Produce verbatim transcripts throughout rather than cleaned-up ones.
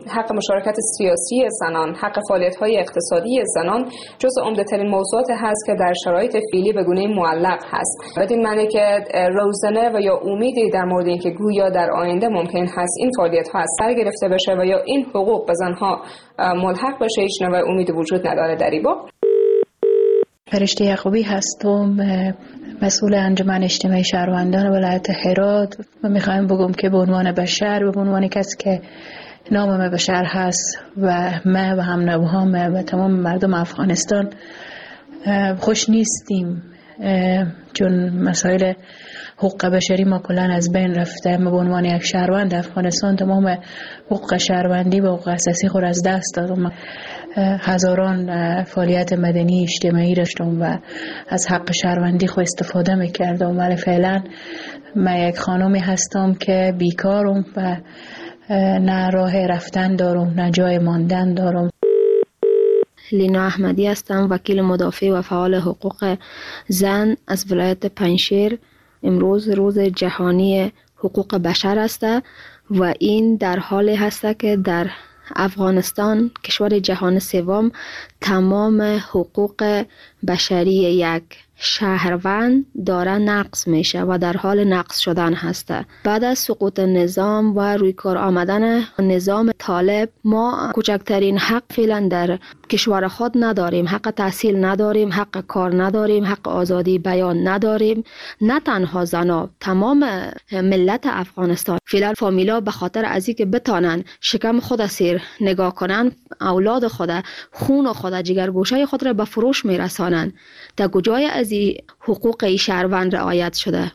حق مشارکت سیاسی زنان، حق فعالیت‌های اقتصادی زنان جزو عمده‌ترین موضوعات هست که در شرایط فعلی به گونه معلق هست. بدین معنی که روزنه و یا امیدی در مورد اینکه گویا در آینده ممکن هست این فعالیت‌ها از سر گرفته بشه و یا این حقوق به زنها ملحق بشه هیچ نوع امید وجود نداره در این باب. فرشته یعقوبی هستم، مسئول انجمن اجتماعی شهروندان ولایت هرات و میخوایم بگم که به عنوان بشر به عنوان کسی که نام بشر هست و ما و هم نوهام و تمام مردم افغانستان خوش نیستیم، چون مسائل حقوق بشری ما کلان از بین رفته. ما به عنوان یک شهروند افغانستان تمام حقوق شهروندی و حقوق اساسی خود از دست دادم. هزاران فعالیت مدنی اجتماعی داشتم و از حق شهروندی خود استفاده میکردم، ولی فعلا من یک خانمی هستم که بیکارم و نه راه رفتن دارم نه جای ماندن دارم. لینا احمدی هستم، وکیل مدافع و فعال حقوق زن از ولایت پنجشیر. امروز روز جهانی حقوق بشر است و این در حالی هست که در افغانستان کشور جهان سوم تمام حقوق بشری یک شهروند داره نقض میشه و در حال نقض شدن هسته. بعد از سقوط نظام و روی کار آمدن نظام طالب ما کوچکترین حق فعلا در کشور خود نداریم. حق تحصیل نداریم، حق کار نداریم، حق آزادی بیان نداریم. نه تنها زنا، تمام ملت افغانستان فعلا فامیلا به خاطر از اینکه بتانن شکم خود سیر نگاه کنن، اولاد خود، خون خود، جگرگوشه خود را به فروش میرسانن. تا کجای از این حقوق شهروند رعایت شده؟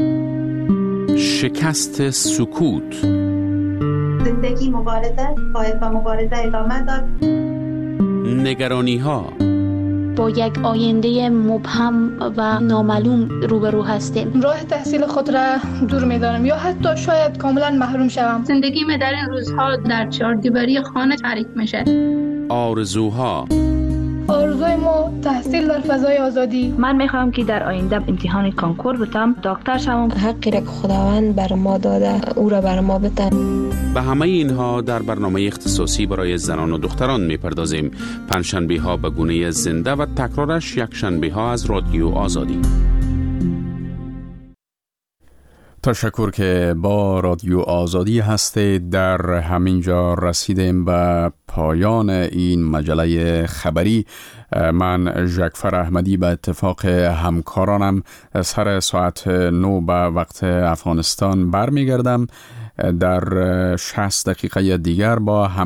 شکست سکوت. زندگی مبارزه، باید با مبارزه ادامه داد. نگرانی ها. با یک آینده مبهم و نامعلوم روبرو هستیم. راه تحصیل خود را دور می‌دانم یا حتی شاید کاملا محروم شوم. زندگی من در این روزها در چهار دیواری خانه تعریف میشه. آرزوها. آرزوی ما تحصیل در فضای آزادی. من میخوام که در آینده امتحان کنکور بتم، دکتر شوم. حقی را که خداوند بر ما داده او را بر ما بده. به همه اینها در برنامه اختصاصی برای زنان و دختران میپردازیم. پنجشنبه ها به گونه زنده و تکرارش یک شنبه ها از رادیو آزادی. تشکر که با رادیو آزادی هستید. در همینجا رسیدیم به پایان این مجله خبری. من ژکفر احمدی به اتفاق همکارانم سر ساعت نو به وقت افغانستان برمیگردم. در شصت دقیقه دیگر با هم